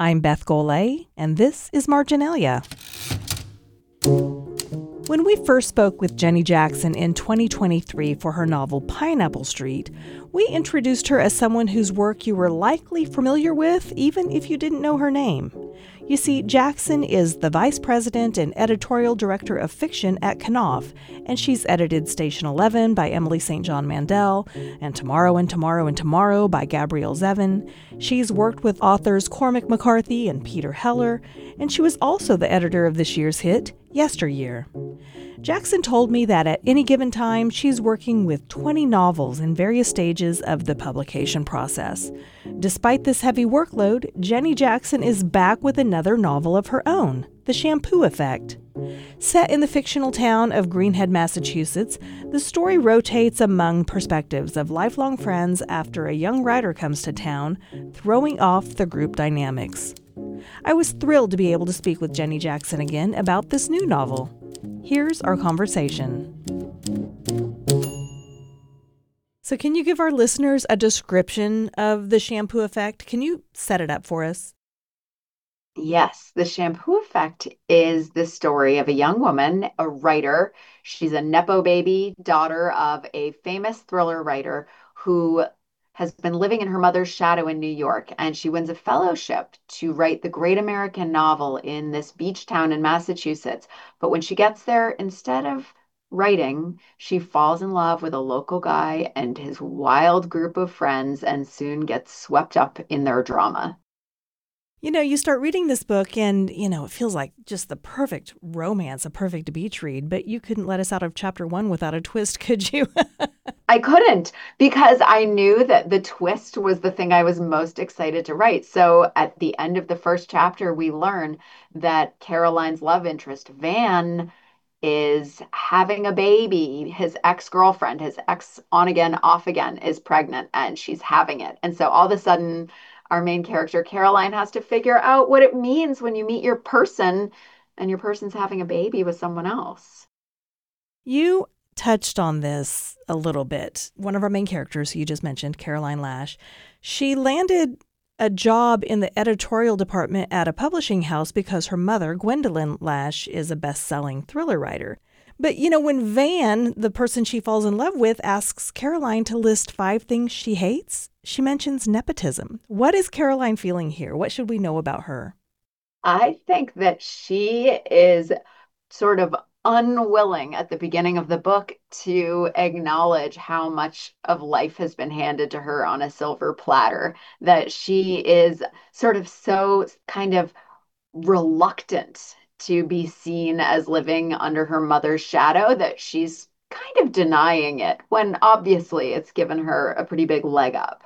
I'm Beth Golay, and this is Marginalia. When we first spoke with Jenny Jackson in 2023 for her novel Pineapple Street, we introduced her as someone whose work you were likely familiar with, even if you didn't know her name. You see, Jackson is the vice president and editorial director of fiction at Knopf, and she's edited Station 11 by Emily St. John Mandel, and Tomorrow and Tomorrow and Tomorrow by Gabrielle Zevin. She's worked with authors Cormac McCarthy and Peter Heller, and she was also the editor of this year's hit, Yesteryear. Jackson told me that at any given time, she's working with 20 novels in various stages of the publication process. Despite this heavy workload, Jenny Jackson is back with another novel of her own, The Shampoo Effect. Set in the fictional town of Greenhead, Massachusetts, the story rotates among perspectives of lifelong friends after a young writer comes to town, throwing off the group dynamics. I was thrilled to be able to speak with Jenny Jackson again about this new novel. Here's our conversation. So can you give our listeners a description of The Shampoo Effect? Can you set it up for us? Yes, The Shampoo Effect is the story of a young woman, a writer. She's a Nepo baby, daughter of a famous thriller writer who has been living in her mother's shadow in New York, and she wins a fellowship to write the great American novel in this beach town in Massachusetts. But when she gets there, instead of writing, she falls in love with a local guy and his wild group of friends and soon gets swept up in their drama. You know, you start reading this book and, it feels like just the perfect romance, a perfect beach read, but you couldn't let us out of chapter 1 without a twist, could you? I couldn't because I knew that the twist was the thing I was most excited to write. So at the end of the first chapter, we learn that Caroline's love interest, Van, is having a baby. His ex-girlfriend, his ex on again, off again, is pregnant and she's having it. And so all of a sudden, our main character, Caroline, has to figure out what it means when you meet your person and your person's having a baby with someone else. You touched on this a little bit. One of our main characters, who you just mentioned, Caroline Lash, she landed a job in the editorial department at a publishing house because her mother, Gwendolyn Lash, is a best-selling thriller writer. But, when Van, the person she falls in love with, asks Caroline to list 5 things she hates, she mentions nepotism. What is Caroline feeling here? What should we know about her? I think that she is sort of unwilling at the beginning of the book to acknowledge how much of life has been handed to her on a silver platter, that she is sort of so kind of reluctant to be seen as living under her mother's shadow that she's kind of denying it when obviously it's given her a pretty big leg up.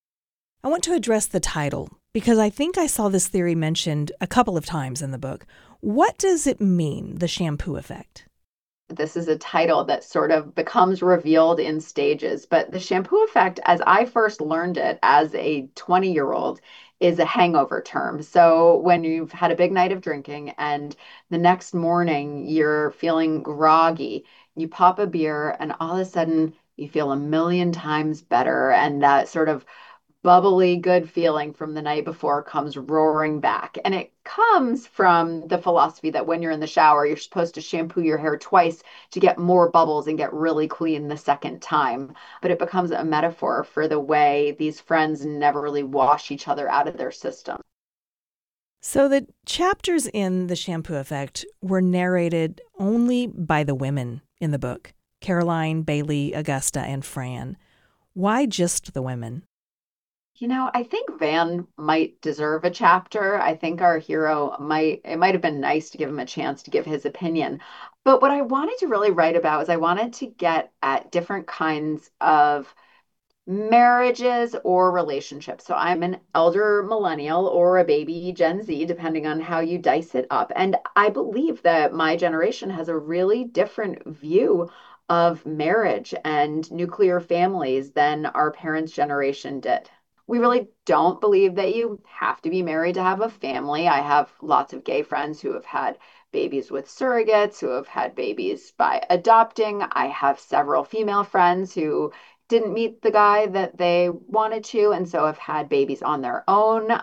I want to address the title because I think I saw this theory mentioned a couple of times in the book. What does it mean, the shampoo effect? This is a title that sort of becomes revealed in stages, but the shampoo effect, as I first learned it as a 20-year-old, is a hangover term. So when you've had a big night of drinking and the next morning you're feeling groggy, you pop a beer and all of a sudden you feel a million times better. And that sort of bubbly, good feeling from the night before comes roaring back. And it comes from the philosophy that when you're in the shower, you're supposed to shampoo your hair twice to get more bubbles and get really clean the second time. But it becomes a metaphor for the way these friends never really wash each other out of their system. So the chapters in The Shampoo Effect were narrated only by the women in the book: Caroline, Bailey, Augusta, and Fran. Why just the women? I think Van might deserve a chapter. I think our hero it might have been nice to give him a chance to give his opinion. But what I wanted to really write about is I wanted to get at different kinds of marriages or relationships. So I'm an elder millennial or a baby Gen Z, depending on how you dice it up. And I believe that my generation has a really different view of marriage and nuclear families than our parents' generation did. We really don't believe that you have to be married to have a family. I have lots of gay friends who have had babies with surrogates, who have had babies by adopting. I have several female friends who didn't meet the guy that they wanted to, and so have had babies on their own.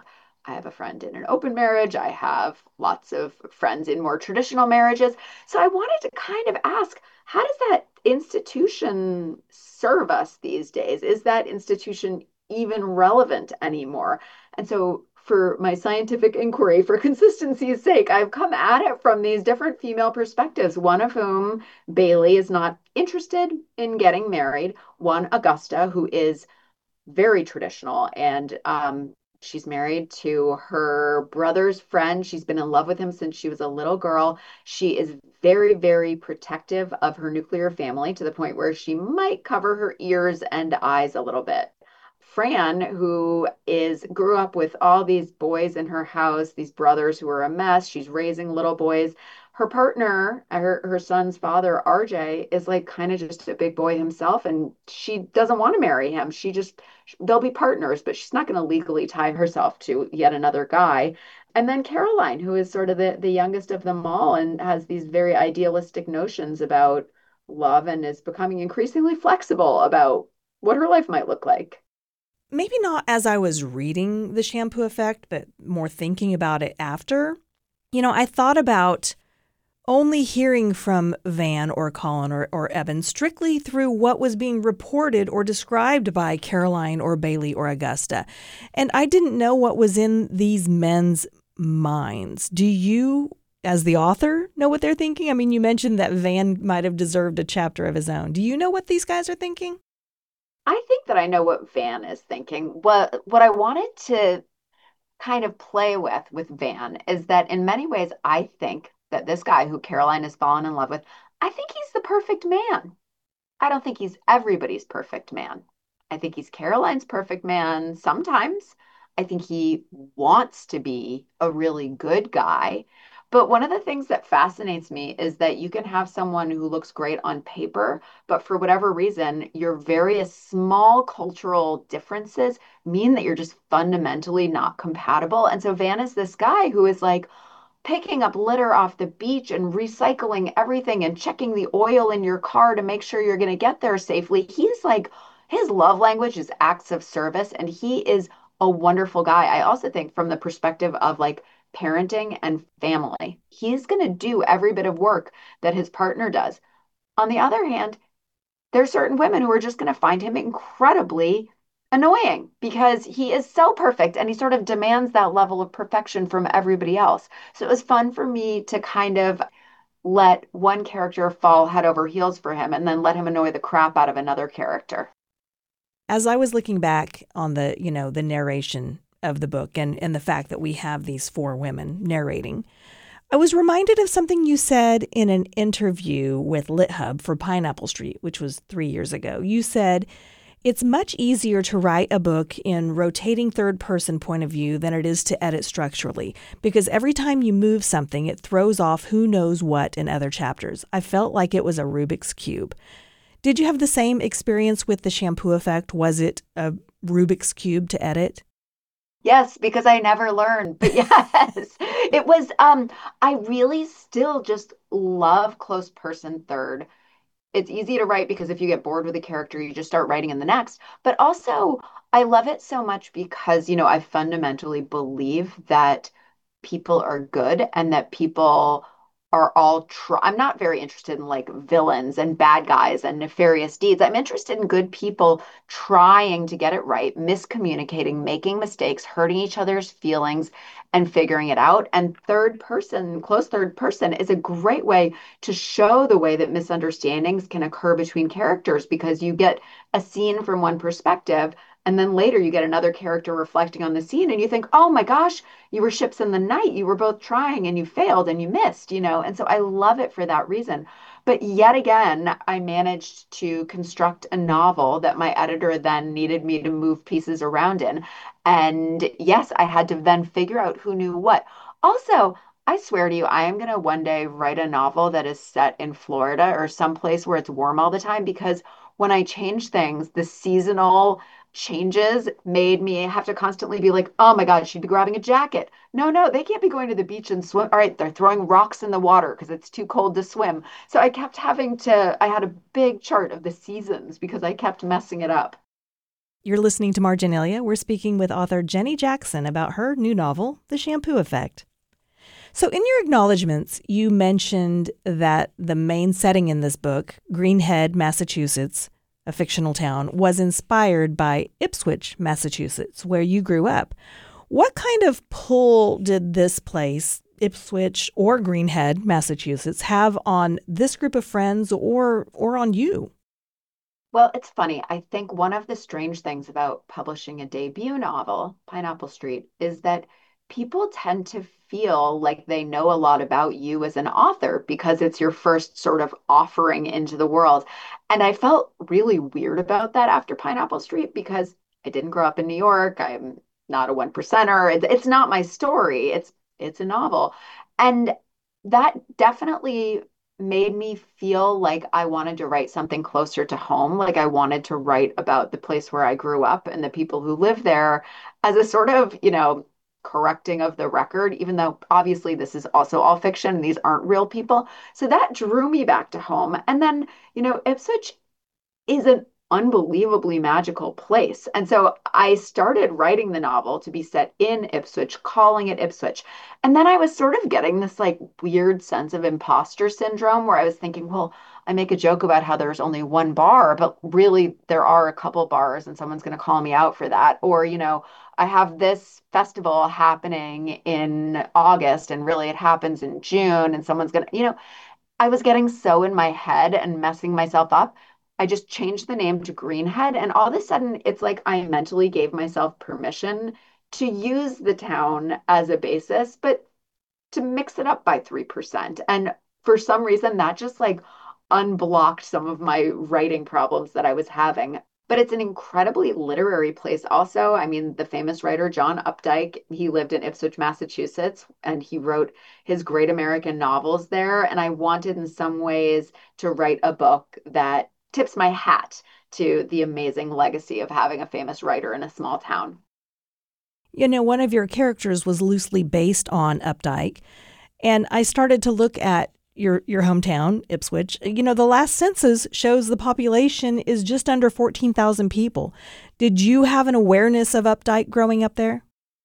I have a friend in an open marriage. I have lots of friends in more traditional marriages. So I wanted to kind of ask, how does that institution serve us these days? Is that institution even relevant anymore? And so for my scientific inquiry, for consistency's sake, I've come at it from these different female perspectives, one of whom, Bailey, is not interested in getting married, one, Augusta, who is very traditional. And she's married to her brother's friend. She's been in love with him since she was a little girl. She is very, very protective of her nuclear family to the point where she might cover her ears and eyes a little bit. Fran, who is grew up with all these boys in her house, these brothers who are a mess. She's raising little boys. Her partner, her son's father, RJ, is like kind of just a big boy himself, and she doesn't want to marry him. She just they'll be partners, but she's not going to legally tie herself to yet another guy. And then Caroline, who is sort of the youngest of them all and has these very idealistic notions about love and is becoming increasingly flexible about what her life might look like. Maybe not as I was reading The Shampoo Effect, but more thinking about it after. I thought about only hearing from Van or Colin or Evan strictly through what was being reported or described by Caroline or Bailey or Augusta. And I didn't know what was in these men's minds. Do you, as the author, know what they're thinking? I mean, you mentioned that Van might have deserved a chapter of his own. Do you know what these guys are thinking? I think that I know what Van is thinking. What I wanted to kind of play with Van is that in many ways, I think that this guy who Caroline has fallen in love with, I think he's the perfect man. I don't think he's everybody's perfect man. I think he's Caroline's perfect man sometimes. I think he wants to be a really good guy. But one of the things that fascinates me is that you can have someone who looks great on paper, but for whatever reason, your various small cultural differences mean that you're just fundamentally not compatible. And so Van is this guy who is like, picking up litter off the beach and recycling everything and checking the oil in your car to make sure you're going to get there safely. He's like, his love language is acts of service, and he is a wonderful guy. I also think from the perspective of like parenting and family, he's going to do every bit of work that his partner does. On the other hand, there's certain women who are just going to find him incredibly annoying because he is so perfect and he sort of demands that level of perfection from everybody else. So it was fun for me to kind of let one character fall head over heels for him and then let him annoy the crap out of another character. As I was looking back on the narration of the book and the fact that we have these four women narrating, I was reminded of something you said in an interview with LitHub for Pineapple Street, which was 3 years ago. You said, it's much easier to write a book in rotating third-person point of view than it is to edit structurally, because every time you move something, it throws off who knows what in other chapters. I felt like it was a Rubik's Cube. Did you have the same experience with The Shampoo Effect? Was it a Rubik's Cube to edit? Yes, because I never learned. But yes, it was I really still just love close person third. It's easy to write because if you get bored with a character, you just start writing in the next. But also, I love it so much because, I fundamentally believe that people are good and that people are all I'm not very interested in like villains and bad guys and nefarious deeds. I'm interested in good people trying to get it right, miscommunicating, making mistakes, hurting each other's feelings and figuring it out. And third person, close third person is a great way to show the way that misunderstandings can occur between characters because you get a scene from one perspective and then later you get another character reflecting on the scene and you think, oh my gosh, you were ships in the night. You were both trying and you failed and you missed. And so I love it for that reason. But yet again, I managed to construct a novel that my editor then needed me to move pieces around in. And yes, I had to then figure out who knew what. Also, I swear to you, I am going to one day write a novel that is set in Florida or someplace where it's warm all the time because when I change things, the seasonal changes made me have to constantly be like, oh my God, she'd be grabbing a jacket. No, no, they can't be going to the beach and swim. All right, they're throwing rocks in the water because it's too cold to swim. So I kept having to, I had a big chart of the seasons because I kept messing it up. You're listening to Marginalia. We're speaking with author Jenny Jackson about her new novel, The Shampoo Effect. So in your acknowledgments, you mentioned that the main setting in this book, Greenhead, Massachusetts, a fictional town, was inspired by Ipswich, Massachusetts, where you grew up. What kind of pull did this place, Ipswich or Greenhead, Massachusetts, have on this group of friends or on you? Well, it's funny. I think one of the strange things about publishing a debut novel, Pineapple Street, is that people tend to feel like they know a lot about you as an author because it's your first sort of offering into the world. And I felt really weird about that after Pineapple Street because I didn't grow up in New York. I'm not a one percenter. It's not my story. It's a novel. And that definitely made me feel like I wanted to write something closer to home. Like I wanted to write about the place where I grew up and the people who live there as a sort of, correcting of the record, even though obviously this is also all fiction. These aren't real people. So that drew me back to home. And then, Ipswich is an unbelievably magical place. And so I started writing the novel to be set in Ipswich, calling it Ipswich. And then I was sort of getting this like weird sense of imposter syndrome where I was thinking, well, I make a joke about how there's only one bar, but really there are a couple bars and someone's going to call me out for that. Or, I have this festival happening in August and really it happens in June and someone's going to, I was getting so in my head and messing myself up. I just changed the name to Greenhead, and all of a sudden, it's like I mentally gave myself permission to use the town as a basis, but to mix it up by 3%. And for some reason, that just like unblocked some of my writing problems that I was having. But it's an incredibly literary place, also. I mean, the famous writer John Updike, he lived in Ipswich, Massachusetts, and he wrote his great American novels there. And I wanted, in some ways, to write a book that tips my hat to the amazing legacy of having a famous writer in a small town. One of your characters was loosely based on Updike, and I started to look at your hometown, Ipswich. The last census shows the population is just under 14,000 people. Did you have an awareness of Updike growing up there?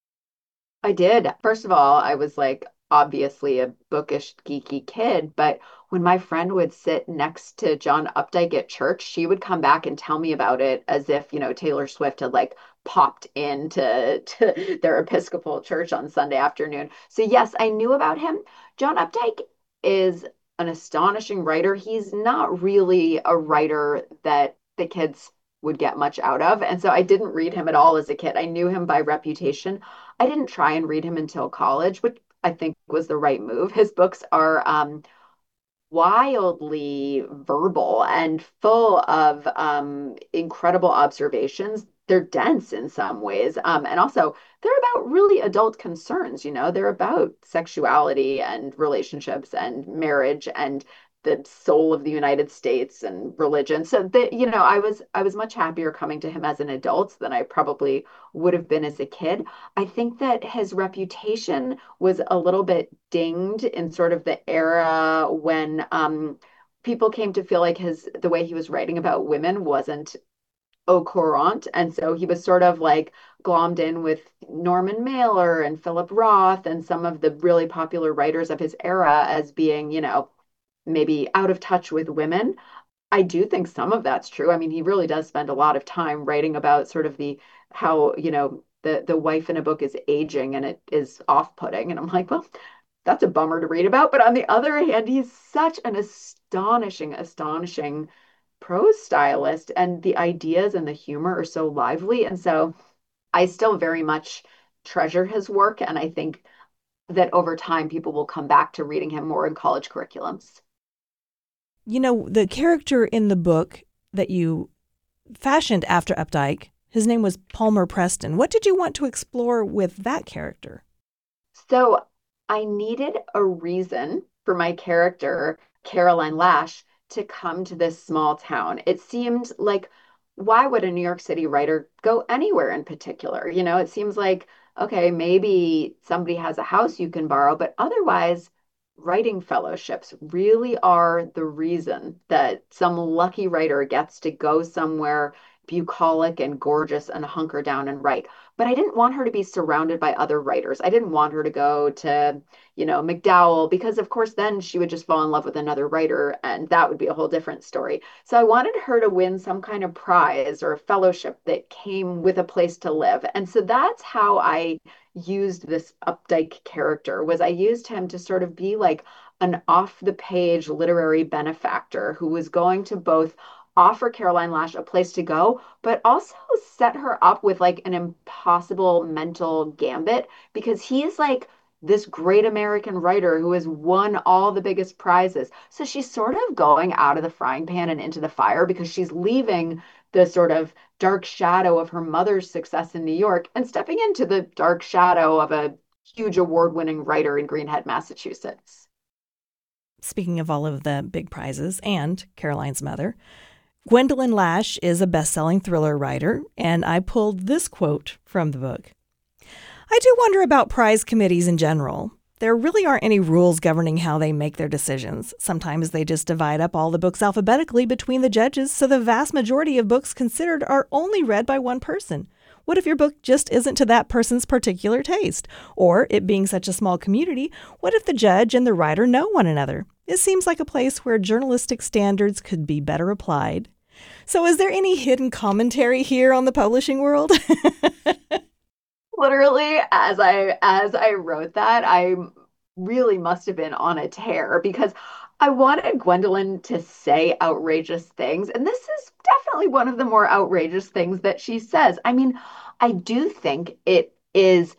I did. First of all, I was like obviously a bookish, geeky kid, but when my friend would sit next to John Updike at church, she would come back and tell me about it as if, Taylor Swift had like popped into to their Episcopal church on Sunday afternoon. So yes, I knew about him. John Updike is an astonishing writer. He's not really a writer that the kids would get much out of. And so I didn't read him at all as a kid. I knew him by reputation. I didn't try and read him until college, which I think was the right move. His books are wildly verbal and full of incredible observations. They're dense in some ways. And also, they're about really adult concerns. They're about sexuality and relationships and marriage and the soul of the United States and religion. So that, I was much happier coming to him as an adult than I probably would have been as a kid. I think that his reputation was a little bit dinged in sort of the era when people came to feel like the way he was writing about women wasn't au courant. And so he was sort of like glommed in with Norman Mailer and Philip Roth and some of the really popular writers of his era as being, maybe out of touch with women. I do think some of that's true. I mean, he really does spend a lot of time writing about sort of the how, the wife in a book is aging and it is off-putting. And I'm like, well, that's a bummer to read about. But on the other hand, he's such an astonishing prose stylist, and the ideas and the humor are so lively. And so I still very much treasure his work. And I think that over time, people will come back to reading him more in college curriculums. The character in the book that you fashioned after Updike, his name was Palmer Preston. What did you want to explore with that character? So I needed a reason for my character, Caroline Lash, to come to this small town. It seemed like, why would a New York City writer go anywhere in particular? It seems like, okay, maybe somebody has a house you can borrow, but otherwise, writing fellowships really are the reason that some lucky writer gets to go somewhere bucolic and gorgeous and hunker down and write. But I didn't want her to be surrounded by other writers. I didn't want her to go to, MacDowell, because of course then she would just fall in love with another writer and that would be a whole different story. So I wanted her to win some kind of prize or a fellowship that came with a place to live. And so that's how I used this Updike character, was I used him to sort of be like an off the page literary benefactor who was going to both offer Caroline Lash a place to go, but also set her up with like an impossible mental gambit because he's like this great American writer who has won all the biggest prizes. So she's sort of going out of the frying pan and into the fire because she's leaving the sort of dark shadow of her mother's success in New York and stepping into the dark shadow of a huge award-winning writer in Greenhead, Massachusetts. Speaking of all of the big prizes and Caroline's mother, Gwendolyn Lash is a best-selling thriller writer, and I pulled this quote from the book. I do wonder about prize committees in general. There really aren't any rules governing how they make their decisions. Sometimes they just divide up all the books alphabetically between the judges, so the vast majority of books considered are only read by one person. What if your book just isn't to that person's particular taste? Or, it being such a small community, what if the judge and the writer know one another? It seems like a place where journalistic standards could be better applied. So is there any hidden commentary here on the publishing world? Literally, as I wrote that, I really must have been on a tear because I wanted Gwendolyn to say outrageous things. And this is definitely one of the more outrageous things that she says. I mean, I do think it is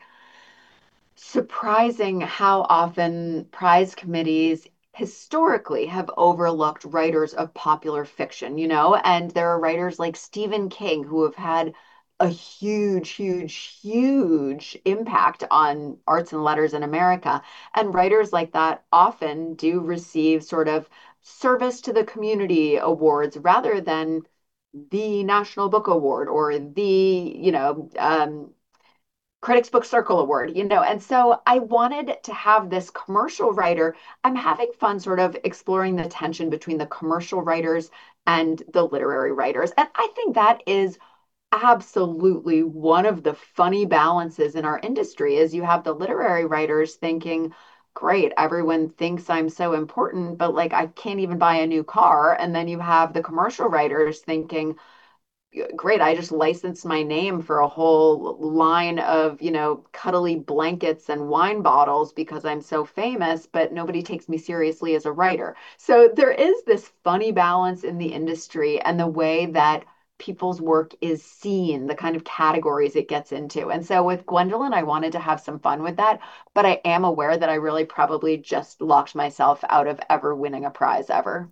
surprising how often prize committees historically have overlooked writers of popular fiction, and there are writers like Stephen King who have had a huge, huge, huge impact on arts and letters in America. And writers like that often do receive sort of service to the community awards rather than the National Book Award or the, Critics Book Circle Award, And so I wanted to have this commercial writer. I'm having fun sort of exploring the tension between the commercial writers and the literary writers. And I think that is absolutely one of the funny balances in our industry is you have the literary writers thinking, great, everyone thinks I'm so important, but like I can't even buy a new car. And then you have the commercial writers thinking, great, I just licensed my name for a whole line of, cuddly blankets and wine bottles because I'm so famous, but nobody takes me seriously as a writer. So there is this funny balance in the industry and the way that people's work is seen, the kind of categories it gets into. And so with Gwendolyn, I wanted to have some fun with that, but I am aware that I really probably just locked myself out of ever winning a prize ever.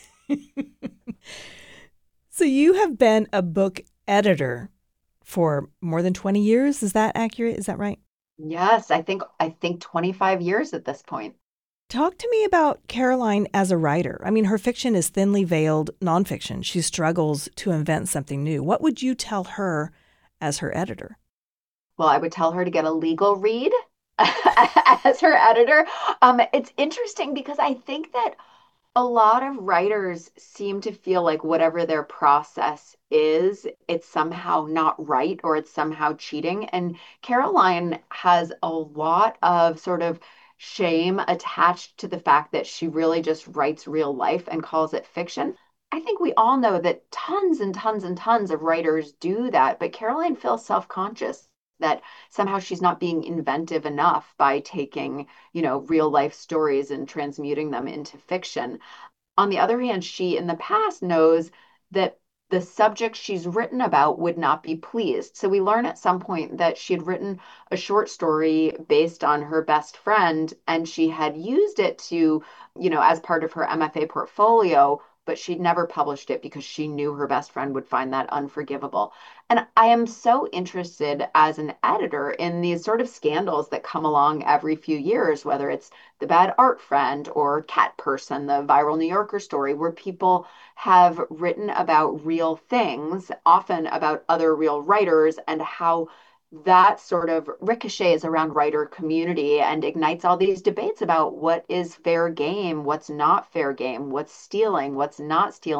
So you have been a book editor for more than 20 years. Is that accurate? Is that right? Yes, I think 25 years at this point. Talk to me about Caroline as a writer. I mean, her fiction is thinly veiled nonfiction. She struggles to invent something new. What would you tell her as her editor? Well, I would tell her to get a legal read as her editor. It's interesting because I think that a lot of writers seem to feel like whatever their process is, it's somehow not right or it's somehow cheating. And Caroline has a lot of sort of shame attached to the fact that she really just writes real life and calls it fiction. I think we all know that tons and tons and tons of writers do that, but Caroline feels self-conscious that somehow she's not being inventive enough by taking, real life stories and transmuting them into fiction. On the other hand, she in the past knows that the subject she's written about would not be pleased. So we learn at some point that she had written a short story based on her best friend, and she had used it to, as part of her MFA portfolio, but she'd never published it because she knew her best friend would find that unforgivable. And I am so interested as an editor in these sort of scandals that come along every few years, whether it's the bad art friend or cat person, the viral New Yorker story, where people have written about real things, often about other real writers, and how that sort of ricochets around writer community and ignites all these debates about what is fair game, what's not fair game, what's stealing, what's not stealing,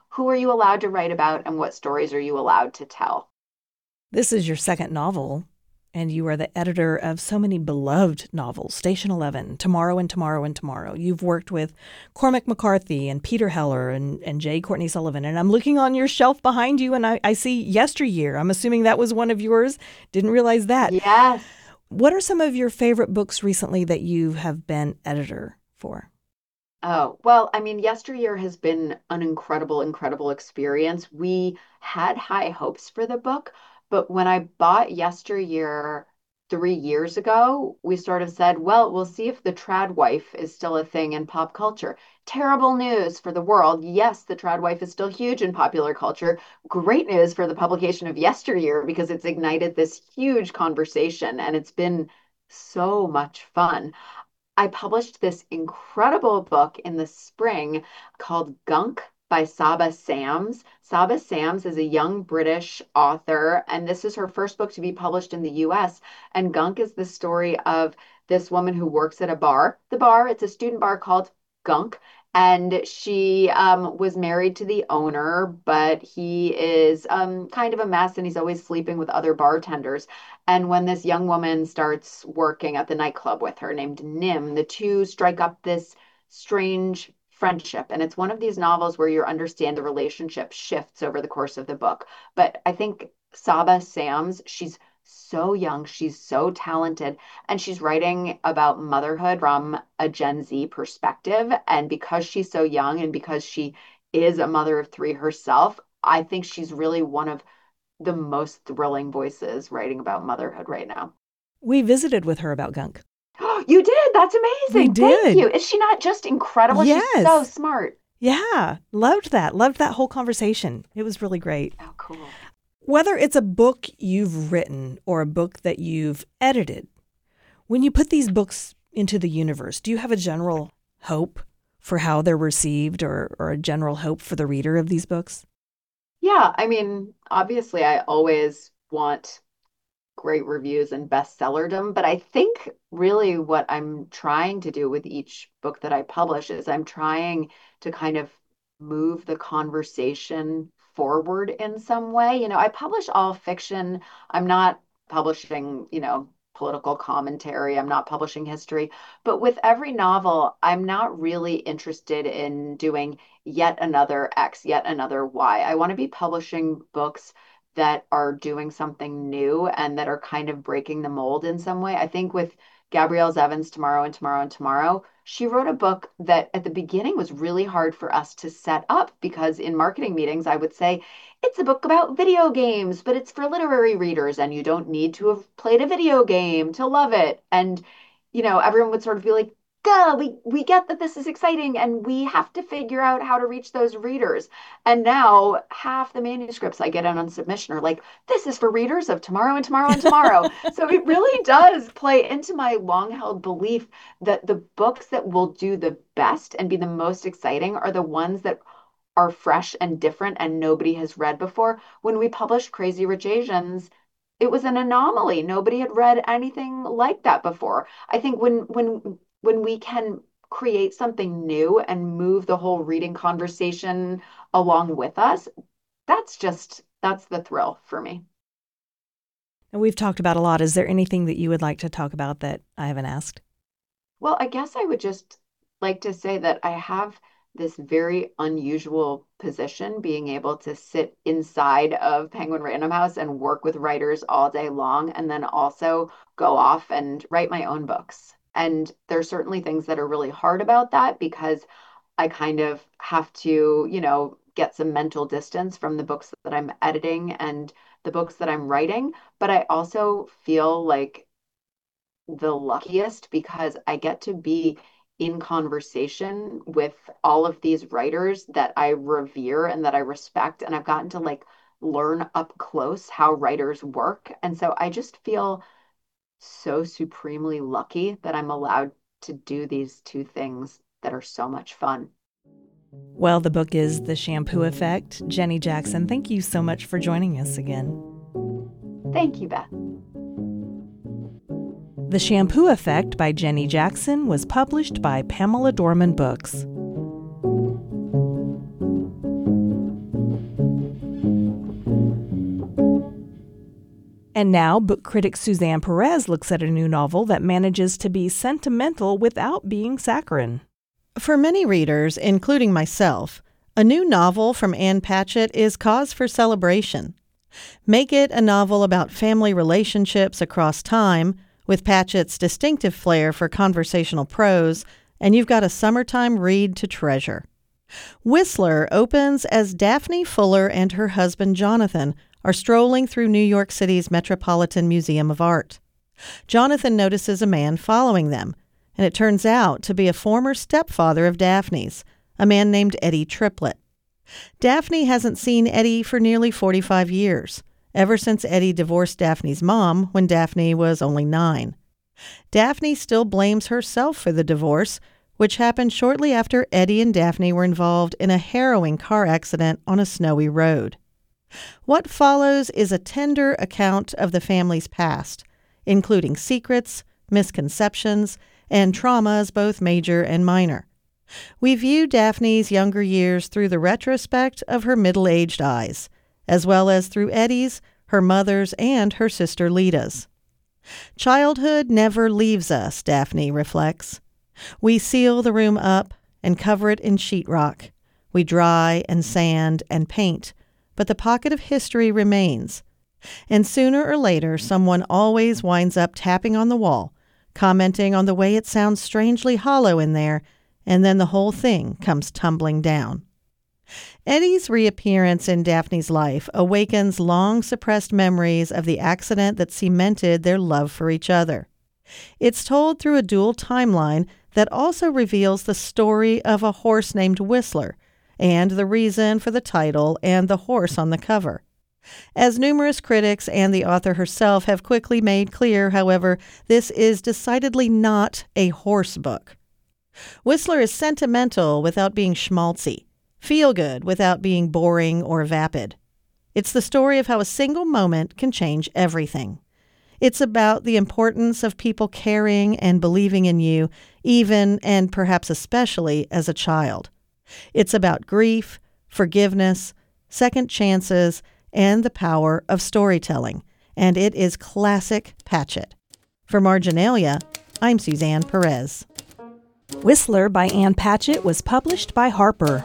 who are you allowed to write about and what stories are you allowed to tell? This is your second novel, and you are the editor of so many beloved novels, Station 11, Tomorrow and Tomorrow and Tomorrow. You've worked with Cormac McCarthy and Peter Heller and J. Courtney Sullivan. And I'm looking on your shelf behind you, and I see Yesteryear. I'm assuming that was one of yours. Didn't realize that. Yes. What are some of your favorite books recently that you have been editor for? Oh, well, I mean, Yesteryear has been an incredible, incredible experience. We had high hopes for the book, but when I bought Yesteryear 3 years ago, we sort of said, well, we'll see if the trad wife is still a thing in pop culture. Terrible news for the world. Yes, the trad wife is still huge in popular culture. Great news for the publication of Yesteryear because it's ignited this huge conversation and it's been so much fun. I published this incredible book in the spring called Gunk by Saba Sams. Saba Sams is a young British author, and this is her first book to be published in the US. And Gunk is the story of this woman who works at a bar. The bar, it's a student bar called Gunk. And she was married to the owner, but he is kind of a mess and he's always sleeping with other bartenders. And when this young woman starts working at the nightclub with her named Nim, the two strike up this strange friendship. And it's one of these novels where you understand the relationship shifts over the course of the book. But I think Saba Sams, she's so young, she's so talented, and she's writing about motherhood from a Gen Z perspective. And because she's so young and because she is a mother of three herself, I think she's really one of the most thrilling voices writing about motherhood right now. We visited with her about Gunk. You did? That's amazing. We did. Thank you. Is she not just incredible? Yes. She's so smart. Yeah, loved that. Loved that whole conversation. It was really great. Oh, cool. Whether it's a book you've written or a book that you've edited, when you put these books into the universe, do you have a general hope for how they're received or a general hope for the reader of these books? Yeah, I mean, obviously, I always want great reviews and bestsellerdom, but I think really what I'm trying to do with each book that I publish is I'm trying to kind of move the conversation forward in some way. You know, I publish all fiction. I'm not publishing, political commentary. I'm not publishing history. But with every novel, I'm not really interested in doing yet another X, yet another Y. I want to be publishing books that are doing something new and that are kind of breaking the mold in some way. I think with Gabrielle Zevins, Tomorrow and Tomorrow and Tomorrow, she wrote a book that at the beginning was really hard for us to set up because in marketing meetings, I would say, it's a book about video games, but it's for literary readers and you don't need to have played a video game to love it. And, everyone would sort of be like, duh, we get that this is exciting and we have to figure out how to reach those readers. And now half the manuscripts I get in on submission are like, this is for readers of Tomorrow and Tomorrow and Tomorrow. So it really does play into my long held belief that the books that will do the best and be the most exciting are the ones that are fresh and different and nobody has read before. When we published Crazy Rich Asians, it was an anomaly. Nobody had read anything like that before. I think when we can create something new and move the whole reading conversation along with us, that's the thrill for me. And we've talked about a lot. Is there anything that you would like to talk about that I haven't asked? Well, I guess I would just like to say that I have this very unusual position, being able to sit inside of Penguin Random House and work with writers all day long, and then also go off and write my own books. And there's certainly things that are really hard about that because I kind of have to, get some mental distance from the books that I'm editing and the books that I'm writing. But I also feel like the luckiest because I get to be in conversation with all of these writers that I revere and that I respect. And I've gotten to learn up close how writers work. And so I just feel so supremely lucky that I'm allowed to do these two things that are so much fun. Well, the book is The Shampoo Effect. Jenny Jackson, thank you so much for joining us again. Thank you, Beth. The Shampoo Effect by Jenny Jackson was published by Pamela Dorman Books. And now, book critic Suzanne Perez looks at a new novel that manages to be sentimental without being saccharine. For many readers, including myself, a new novel from Ann Patchett is cause for celebration. Make it a novel about family relationships across time, with Patchett's distinctive flair for conversational prose, and you've got a summertime read to treasure. Whistler opens as Daphne Fuller and her husband Jonathan are strolling through New York City's Metropolitan Museum of Art. Jonathan notices a man following them, and it turns out to be a former stepfather of Daphne's, a man named Eddie Triplett. Daphne hasn't seen Eddie for nearly 45 years, ever since Eddie divorced Daphne's mom when Daphne was only 9. Daphne still blames herself for the divorce, which happened shortly after Eddie and Daphne were involved in a harrowing car accident on a snowy road. What follows is a tender account of the family's past, including secrets, misconceptions, and traumas both major and minor. We view Daphne's younger years through the retrospect of her middle-aged eyes, as well as through Eddie's, her mother's, and her sister Lita's. Childhood never leaves us, Daphne reflects. We seal the room up and cover it in sheetrock. We dry and sand and paint, but the pocket of history remains. And sooner or later, someone always winds up tapping on the wall, commenting on the way it sounds strangely hollow in there, and then the whole thing comes tumbling down. Eddie's reappearance in Daphne's life awakens long-suppressed memories of the accident that cemented their love for each other. It's told through a dual timeline that also reveals the story of a horse named Whistler and the reason for the title and the horse on the cover. As numerous critics and the author herself have quickly made clear, however, this is decidedly not a horse book. Whistler is sentimental without being schmaltzy, feel-good without being boring or vapid. It's the story of how a single moment can change everything. It's about the importance of people caring and believing in you, even and perhaps especially as a child. It's about grief, forgiveness, second chances, and the power of storytelling. And it is classic Patchett. For Marginalia, I'm Suzanne Perez. Whistler by Ann Patchett was published by Harper.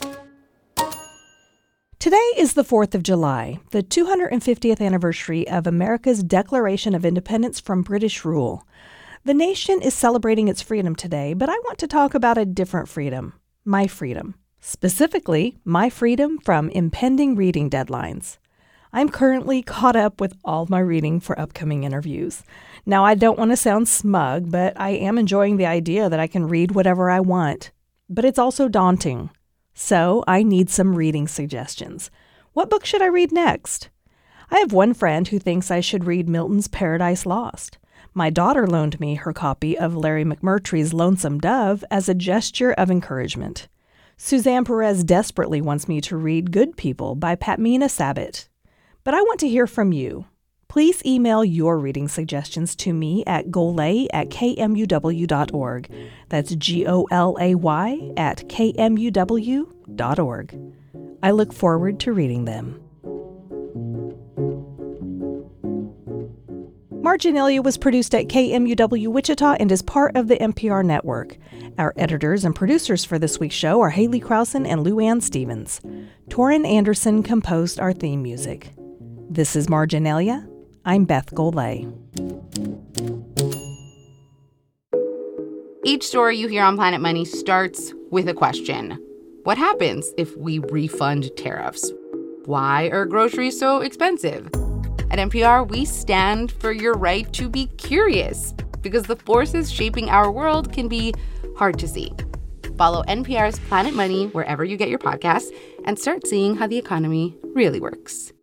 Today is the 4th of July, the 250th anniversary of America's Declaration of Independence from British rule. The nation is celebrating its freedom today, but I want to talk about a different freedom, my freedom. Specifically, my freedom from impending reading deadlines. I'm currently caught up with all my reading for upcoming interviews. Now, I don't want to sound smug, but I am enjoying the idea that I can read whatever I want. But it's also daunting. So I need some reading suggestions. What book should I read next? I have one friend who thinks I should read Milton's Paradise Lost. My daughter loaned me her copy of Larry McMurtry's Lonesome Dove as a gesture of encouragement. Suzanne Perez desperately wants me to read Good People by Patmina Sabat. But I want to hear from you. Please email your reading suggestions to me at golay@kmuw.org. That's golay@kmuw.org. I look forward to reading them. Marginalia was produced at KMUW Wichita and is part of the NPR network. Our editors and producers for this week's show are Haley Krausen and Lou Ann Stevens. Torrin Anderson composed our theme music. This is Marginalia. I'm Beth Golay. Each story you hear on Planet Money starts with a question. What happens if we refund tariffs? Why are groceries so expensive? At NPR, we stand for your right to be curious because the forces shaping our world can be hard to see. Follow NPR's Planet Money wherever you get your podcasts and start seeing how the economy really works.